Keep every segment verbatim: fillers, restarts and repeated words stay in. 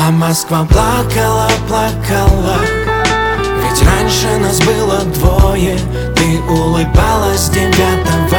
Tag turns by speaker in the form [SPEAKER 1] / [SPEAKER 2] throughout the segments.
[SPEAKER 1] А Москва плакала, плакала, ведь раньше нас было двое. Ты улыбалась девятого,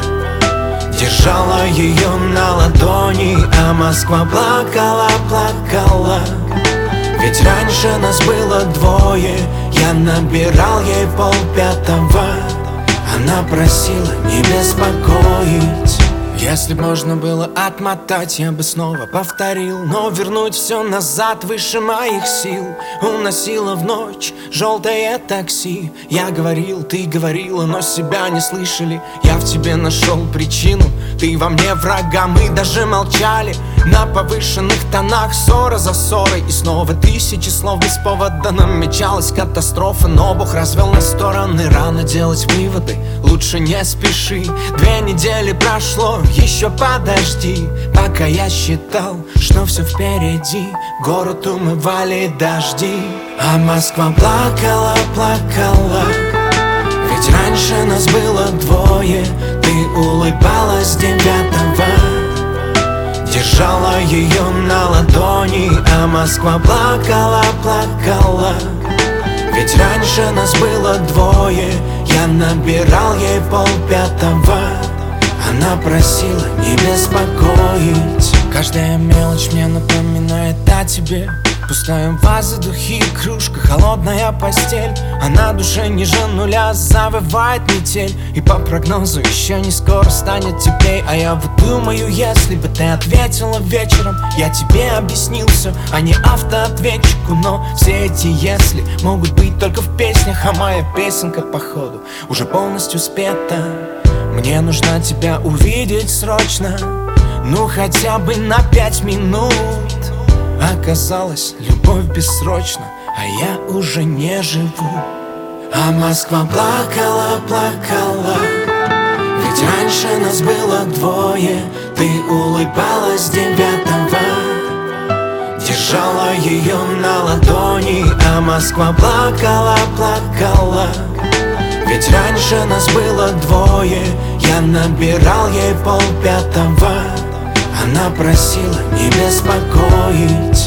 [SPEAKER 1] держала ее на ладони. А Москва плакала, плакала, ведь раньше нас было двое. Я набирал ей полпятого, она просила не беспокоить. Если б можно было отмотать, я бы снова повторил, но вернуть все назад выше моих сил. Уносила в ночь желтое такси. Я говорил, ты говорила, но себя не слышали. Я в тебе нашел причину, ты во мне врага. Мы даже молчали на повышенных тонах, ссора за ссорой. И снова тысячи слов без повода намечалась катастрофа. Но Бог развел на стороны, рано делать выводы, лучше не спеши. Две недели прошло, еще подожди. Пока я считал, что все впереди, город умывали дожди. А Москва плакала, плакала, ведь раньше нас было двое. Ты улыбалась девятого, держала ее на ладони. А Москва плакала, плакала, ведь раньше нас было двое. Я набирал ей полпятого, она просила не беспокоить. Каждая мелочь мне напоминает о тебе. Пустая ваза, духи, кружка, холодная постель. А на душе ниже нуля завывает метель. И по прогнозу еще не скоро станет теплей. А я вот думаю, если бы ты ответила вечером, я тебе объяснил все, а не автоответчику. Но все эти если могут быть только в песнях, а моя песенка походу уже полностью спета. Мне нужно тебя увидеть срочно, ну хотя бы на пять минут. Оказалось, любовь бессрочна, а я уже не живу. А Москва плакала, плакала, ведь раньше нас было двое. Ты улыбалась девятого, держала ее на ладони. А Москва плакала, плакала, ведь раньше нас было двое. Я набирал ей полпятого, она просила не беспокоить.